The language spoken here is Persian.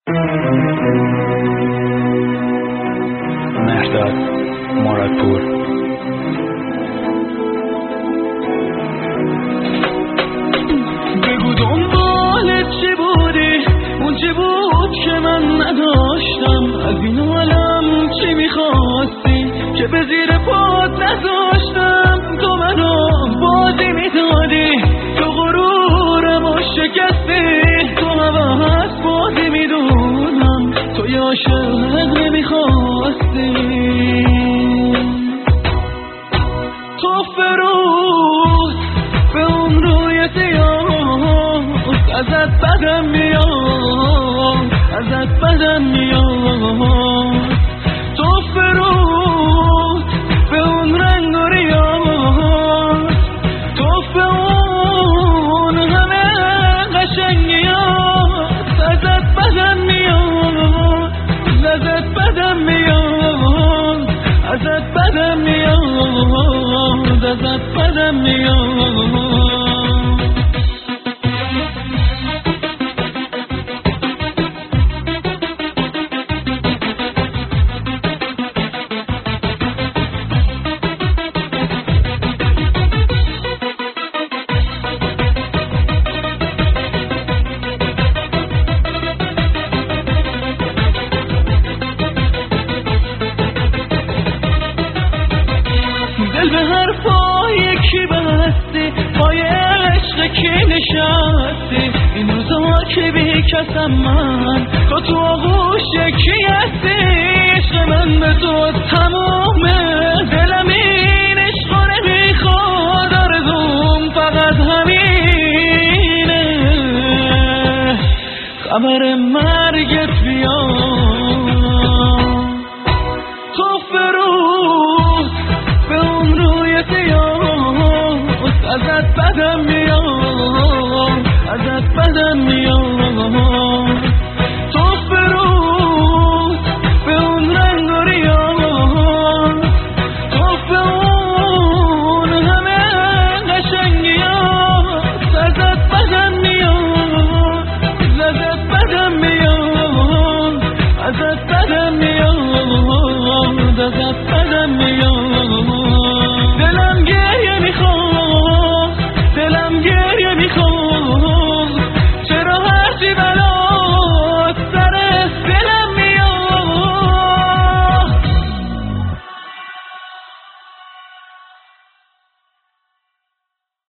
مهرداد مرادپور. بگو دنبالت چی بودی، اون چی بود که من نداشتم، از این عالم چی میخواستی که به زیر پات نذاشتم. تو منو بازی میدادی، تو غرورمو شکستی، تو هوس بازی میدونم، تو یه عاشق نمیخواستی. تو فروز به اون روی سیاه، ازت بدم میاد، ازت بدم میاد. تو فروز به اون رنگ و ریاض، تو به اون همه قشنگیات، ازت بدم میاد، ازت بدم میاد، ازت بدم میاد، ازت بدم میاد. دل به حرفای کی بستی، پای عشق کی نشستی، این روزا که بی کسم من، تو آغوش کی هستی. عشق من به تو تمومه، دلم این عشقا نمیخواد، آرزوم فقط همینه، خبر مرگت بیاد. تو فروز به اون روی سیاه، ازت بدم میاد، ازت بدم میاد.